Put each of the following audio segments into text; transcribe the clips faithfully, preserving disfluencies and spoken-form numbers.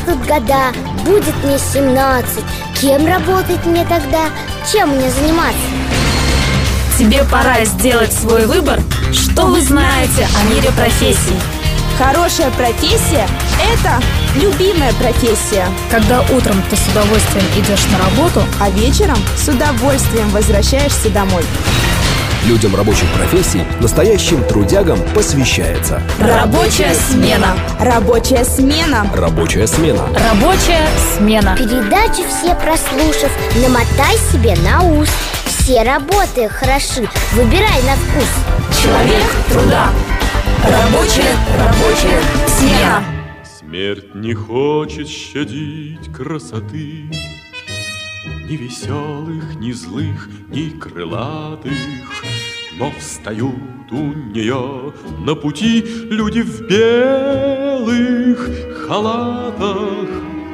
Вырастут года, будет мне семнадцать. Кем работать мне тогда? Чем мне заниматься? Тебе пора сделать свой выбор. Что вы знаете о мире профессий? Хорошая профессия – это любимая профессия. Когда утром ты с удовольствием идешь на работу, а вечером с удовольствием возвращаешься домой. Людям рабочих профессий, настоящим трудягам посвящается Рабочая смена. Рабочая смена. Рабочая смена. Рабочая смена. Передачу все прослушав, намотай себе на ус. Все работы хороши, выбирай на вкус. Человек труда. Рабочая, рабочая смена. Смерть не хочет щадить красоты, ни веселых, ни злых, ни крылатых. Но встают у нее на пути люди в белых халатах.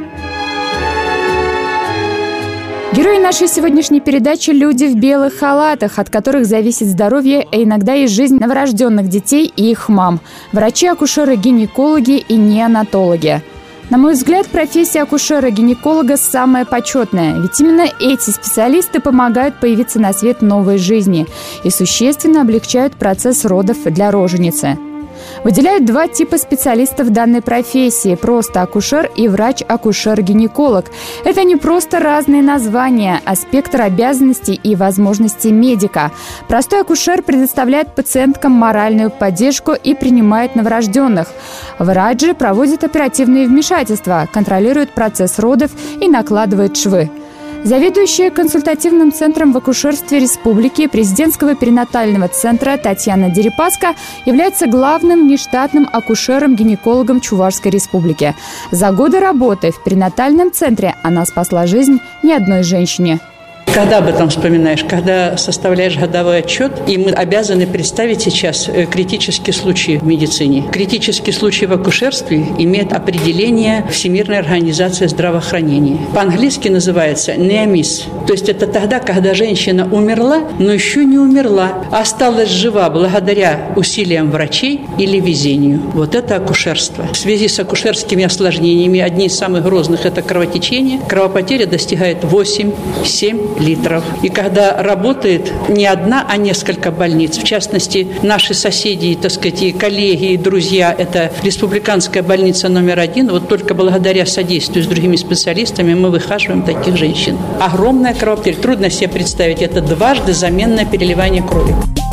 Герои нашей сегодняшней передачи – люди в белых халатах, от которых зависит здоровье, а иногда и жизнь новорожденных детей и их мам. Врачи, акушеры, гинекологи и неонатологи. На мой взгляд, профессия акушера-гинеколога самая почетная, ведь именно эти специалисты помогают появиться на свет новой жизни и существенно облегчают процесс родов для роженицы. Выделяют два типа специалистов данной профессии – просто акушер и врач-акушер-гинеколог. Это не просто разные названия, а спектр обязанностей и возможностей медика. Простой акушер предоставляет пациенткам моральную поддержку и принимает новорожденных. Врач же проводит оперативные вмешательства, контролирует процесс родов и накладывает швы. Заведующая консультативным центром в акушерстве республики президентского перинатального центра Татьяна Дерипаска является главным внештатным акушером-гинекологом Чувашской республики. За годы работы в перинатальном центре она спасла жизнь ни одной женщине. Когда об этом вспоминаешь, когда составляешь годовой отчет, и мы обязаны представить сейчас критические случаи в медицине. Критический случай в акушерстве имеет определение Всемирной организации здравоохранения. По-английски называется неомис. То есть это тогда, когда женщина умерла, но еще не умерла, а осталась жива благодаря усилиям врачей или везению. Вот это акушерство. В связи с акушерскими осложнениями одни из самых грозных – это кровотечение. Кровопотеря достигает восемь-семь литров. И когда работает не одна, а несколько больниц, в частности, наши соседи, так сказать, и коллеги, и друзья, это республиканская больница номер один, вот только благодаря содействию с другими специалистами мы выхаживаем таких женщин. Огромная кровопотеря. Трудно себе представить, это дважды заменное переливание крови.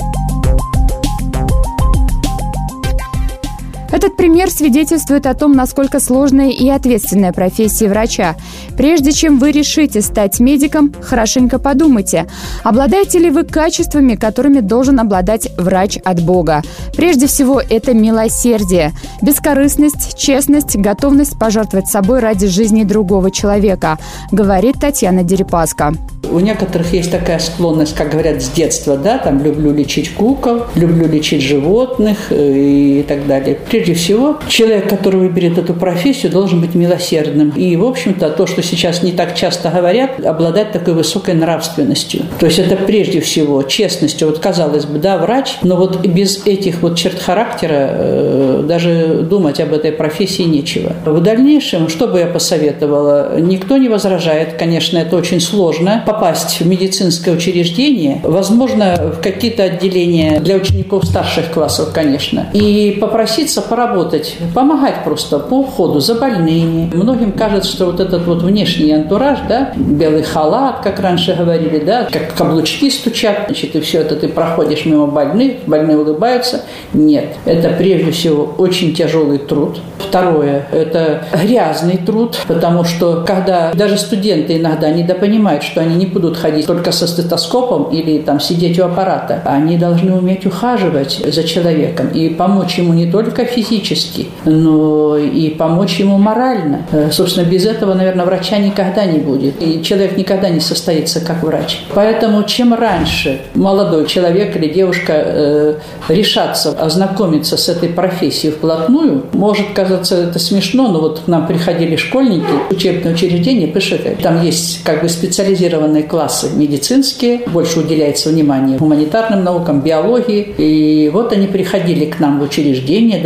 Этот пример свидетельствует о том, насколько сложная и ответственная профессия врача. Прежде чем вы решите стать медиком, хорошенько подумайте, обладаете ли вы качествами, которыми должен обладать врач от Бога. Прежде всего, это милосердие, бескорыстность, честность, готовность пожертвовать собой ради жизни другого человека, говорит Татьяна Дерипаска. У некоторых есть такая склонность, как говорят, с детства, да, там люблю лечить кукол, люблю лечить животных и так далее. Прежде всего, человек, который выберет эту профессию, должен быть милосердным. И, в общем-то, то, что сейчас не так часто говорят, обладать такой высокой нравственностью. То есть это прежде всего честностью. Вот казалось бы, да, врач, но вот без этих вот черт характера э, даже думать об этой профессии нечего. В дальнейшем, что бы я посоветовала? Никто не возражает, конечно, это очень сложно. Попасть в медицинское учреждение, возможно, в какие-то отделения для учеников старших классов, конечно, и попроситься поработать, помогать просто по уходу за больными. Многим кажется, что вот этот вот внешний антураж, да, белый халат, как раньше говорили, да, как каблучки стучат, значит, и все это ты проходишь мимо больных, больные улыбаются. Нет, это прежде всего очень тяжелый труд. Второе, это грязный труд, потому что когда даже студенты иногда недопонимают, что они не будут ходить только со стетоскопом или там сидеть у аппарата, они должны уметь ухаживать за человеком и помочь ему не только физически, но и помочь ему морально. Собственно, без этого, наверное, врача никогда не будет, и человек никогда не состоится как врач. Поэтому чем раньше молодой человек или девушка э, решатся ознакомиться с этой профессией вплотную, может казаться это смешно, но вот к нам приходили школьники в учебное учреждение ПШК, там есть как бы специализированные классы медицинские, больше уделяется внимание гуманитарным наукам, биологии, и вот они приходили к нам в учреждение, даже в наше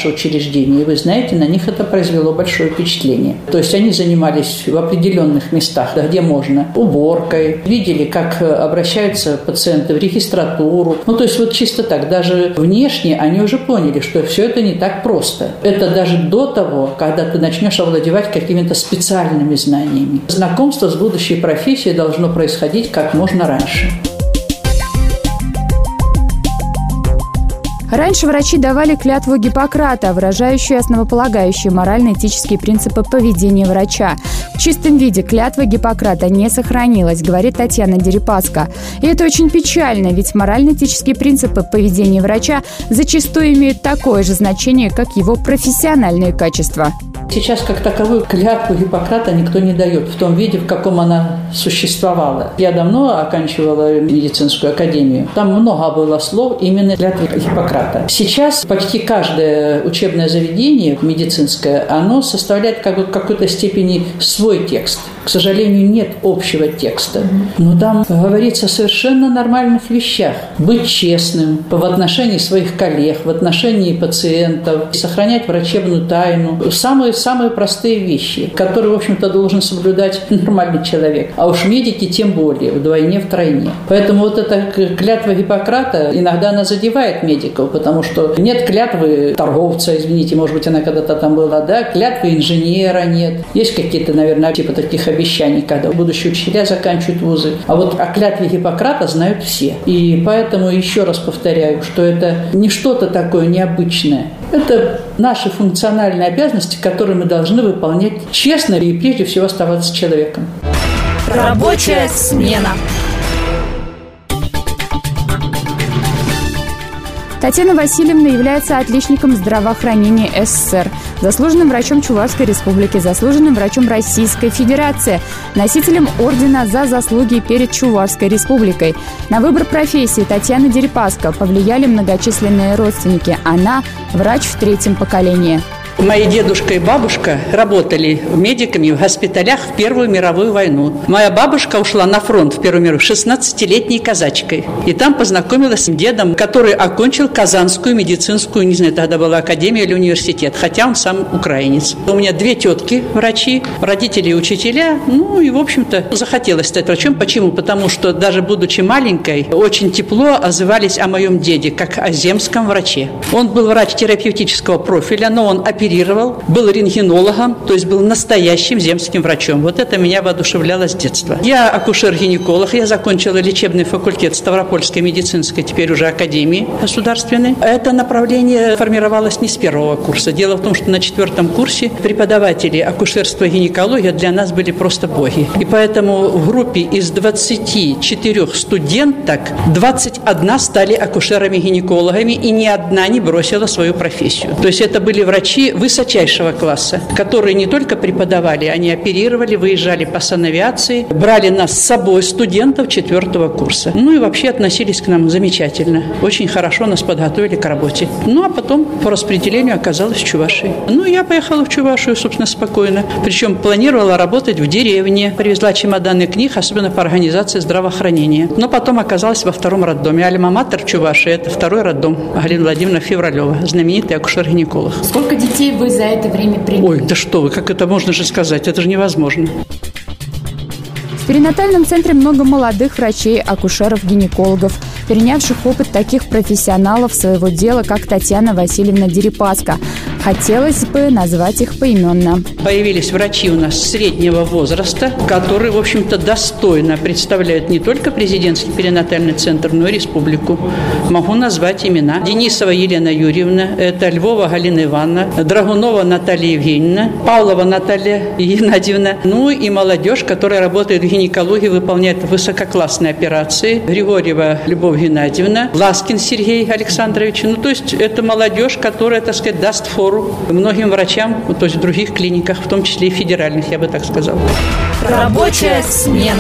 наше учреждение. И вы знаете, на них это произвело большое впечатление. То есть они занимались в определенных местах, где можно, уборкой, видели, как обращаются пациенты в регистратуру. Ну, то есть вот чисто так, даже внешне они уже поняли, что все это не так просто. Это даже до того, когда ты начнешь овладевать какими-то специальными знаниями. Знакомство с будущей профессией должно происходить как можно раньше. Раньше врачи давали клятву Гиппократа, выражающую основополагающие морально-этические принципы поведения врача. В чистом виде клятва Гиппократа не сохранилась, говорит Татьяна Дерипаска. И это очень печально, ведь морально-этические принципы поведения врача зачастую имеют такое же значение, как его профессиональные качества. Сейчас как таковую клятву Гиппократа никто не дает в том виде, в каком она существовала. Я давно оканчивала медицинскую академию. Там много было слов именно клятвы Гиппократа. Сейчас почти каждое учебное заведение медицинское, оно составляет как бы в какой-то степени свой текст. К сожалению, нет общего текста. Но там говорится о совершенно нормальных вещах. Быть честным в отношении своих коллег, в отношении пациентов, сохранять врачебную тайну. Самые Самые простые вещи, которые, в общем-то, должен соблюдать нормальный человек. А уж медики тем более, вдвойне, втройне. Поэтому вот эта клятва Гиппократа, иногда она задевает медиков, потому что нет клятвы торговца, извините, может быть, она когда-то там была, да, клятвы инженера нет. Есть какие-то, наверное, типа таких обещаний, когда будущие учителя заканчивают вузы. А вот о клятве Гиппократа знают все. И поэтому еще раз повторяю, что это не что-то такое необычное. Это наши функциональные обязанности, которые мы должны выполнять честно и прежде всего оставаться человеком. Рабочая смена. Татьяна Васильевна является отличником здравоохранения СССР, заслуженным врачом Чувашской Республики, заслуженным врачом Российской Федерации, носителем ордена за заслуги перед Чувашской Республикой. На выбор профессии Татьяны Дерипаска повлияли многочисленные родственники. Она – врач в третьем поколении. Мои дедушка и бабушка работали медиками в госпиталях в Первую мировую войну. Моя бабушка ушла на фронт в Первую мировую шестнадцатилетней казачкой. И там познакомилась с дедом, который окончил Казанскую медицинскую, не знаю, тогда была академия или университет, хотя он сам украинец. У меня две тетки врачи, родители и учителя. Ну и, в общем-то, захотелось стать врачом. Почему? Потому что даже будучи маленькой, очень тепло отзывались о моем деде, как о земском враче. Он был врач терапевтического профиля, но он оперировал, был рентгенологом, то есть был настоящим земским врачом. Вот это меня воодушевляло с детства. Я акушер-гинеколог, я закончила лечебный факультет Ставропольской медицинской, теперь уже академии государственной. Это направление формировалось не с первого курса. Дело в том, что на четвертом курсе преподаватели акушерства и гинекологии для нас были просто боги. И поэтому в группе из двадцати четырёх студенток двадцать одна стали акушерами-гинекологами, и ни одна не бросила свою профессию. То есть это были врачи высочайшего класса, которые не только преподавали, они оперировали, выезжали по санавиации, брали нас с собой, студентов четвертого курса. Ну и вообще относились к нам замечательно. Очень хорошо нас подготовили к работе. Ну а потом по распределению оказалась в Чувашии. Ну я поехала в Чувашию, собственно, спокойно. Причем планировала работать в деревне. Привезла чемоданы книг, особенно по организации здравоохранения. Но потом оказалась во втором роддоме. Альма-матер в Чувашии – это второй роддом. Галина Владимировна Февралева, знаменитый акушер-гинеколог. Сколько детей вы за это время приняли? Ой, да что вы, как это можно же сказать? Это же невозможно. В перинатальном центре много молодых врачей, акушеров, гинекологов, перенявших опыт таких профессионалов своего дела, как Татьяна Васильевна Дерипаска. Хотелось бы назвать их поименно. Появились врачи у нас среднего возраста, которые, в общем-то, достойно представляют не только президентский перинатальный центр, но и республику. Могу назвать имена. Денисова Елена Юрьевна, это Львова Галина Ивановна, Драгунова Наталья Евгеньевна, Павлова Наталья Геннадьевна, ну и молодежь, которая работает в гинекологии, выполняет высококлассные операции. Григорьева Любовь Геннадьевна, Ласкин Сергей Александрович. Ну, то есть это молодежь, которая, так сказать, даст фору многим врачам, то есть в других клиниках, в том числе и федеральных, я бы так сказала. Рабочая смена.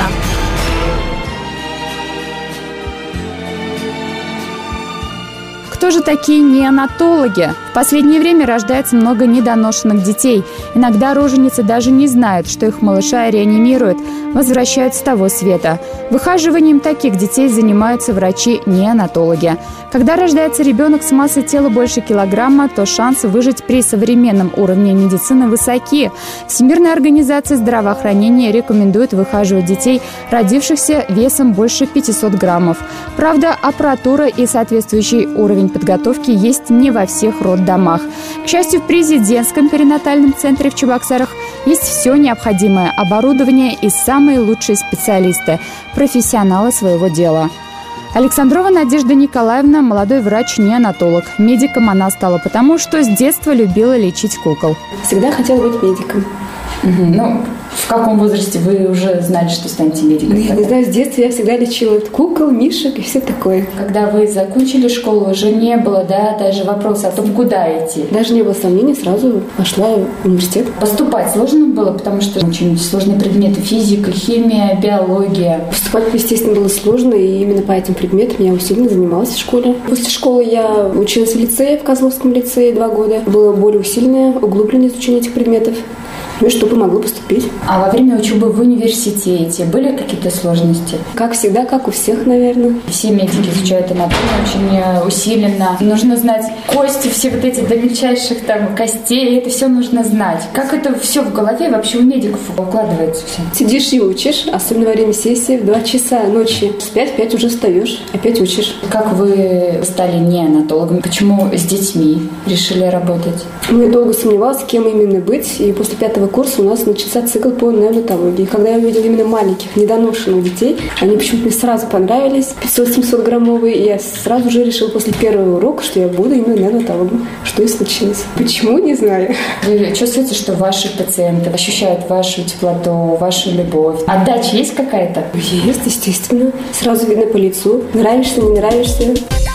кто же такие неонатологи? В последнее время рождается много недоношенных детей. Иногда роженицы даже не знают, что их малыша реанимируют, возвращают с того света. Выхаживанием таких детей занимаются врачи-неонатологи. Когда рождается ребенок с массой тела больше килограмма, то шансы выжить при современном уровне медицины высоки. Всемирная организация здравоохранения рекомендует выхаживать детей, родившихся весом больше пятисот граммов. Правда, аппаратура и соответствующий уровень подготовки есть не во всех роддомах. К счастью, в президентском перинатальном центре в Чебоксарах есть все необходимое оборудование и самые лучшие специалисты, профессионалы своего дела. Александрова Надежда Николаевна – молодой врач-неонатолог. Медиком она стала потому, что с детства любила лечить кукол. Всегда хотела быть медиком. Угу. Ну, в каком возрасте вы уже знали, что станете медиком? Ну, я не знаю, с детства я всегда лечила кукол, мишек и все такое. Когда вы закончили школу, уже не было, да, даже вопроса о том, куда идти? Даже не было сомнений, сразу пошла в университет. Поступать сложно было, потому что очень сложные предметы: физика, химия, биология. Поступать, естественно, было сложно, и именно по этим предметам я усиленно занималась в школе. После школы я училась в лицее, в Козловском лицее два года. Было более усиленное, углубленное изучение этих предметов. Ну и чтобы могло поступить. А во время учебы в университете были какие-то сложности? Как всегда, как у всех, наверное. Все медики изучают анатомию очень усиленно. Нужно знать кости, все вот эти до мельчайших там костей. Это все нужно знать. Как это все в голове вообще у медиков укладывается все? Сидишь и учишь, особенно во время сессии, в два часа ночи. В пять-пять уже встаешь, опять учишь. Как вы стали неонатологом? Почему с детьми решили работать? Ну, я долго сомневалась, кем именно быть. И после пятого курса у нас начался цикл по неонатологии. Когда я увидела именно маленьких, недоношенных детей, они почему-то мне сразу понравились, пятьсот-семьсот граммовые, и я сразу же решила после первого урока, что я буду именно неонатологом. Что и случилось. Почему, не знаю. Вы чувствуете, что ваши пациенты ощущают вашу теплоту, вашу любовь? Отдача есть какая-то? Есть, естественно. Сразу видно по лицу. Нравишься, не нравишься.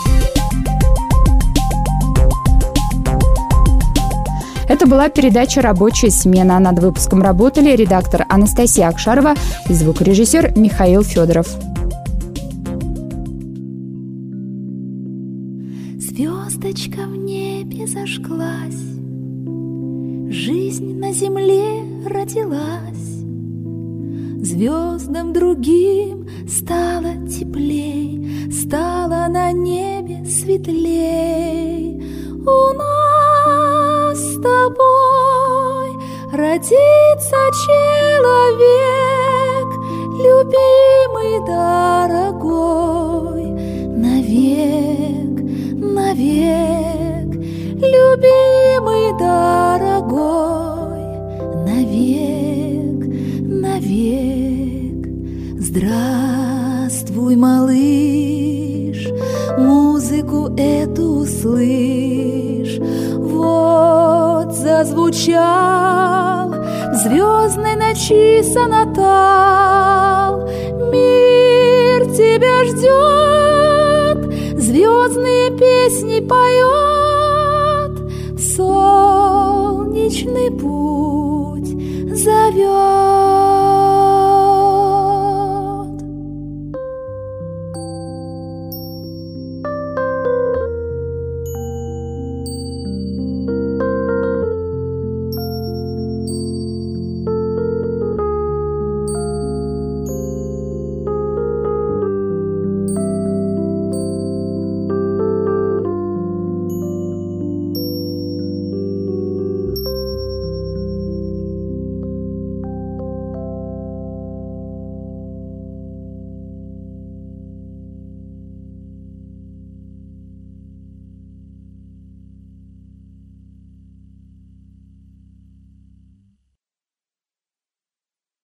Это была передача «Рабочая смена». Над выпуском работали редактор Анастасия Акшарова и звукорежиссер Михаил Федоров. Звездочка в небе зажглась, жизнь на земле родилась, звездам другим стало теплей, стало на небе светлей. У нас с тобой родится человек, любимый, дорогой, навек, навек, любимый, дорогой, навек, навек. Здравствуй, малыш, музыку эту услышь. Вот зазвучал в звездной ночи сонатал. Мир тебя ждет, звездные песни поет, в солнечный путь зовет.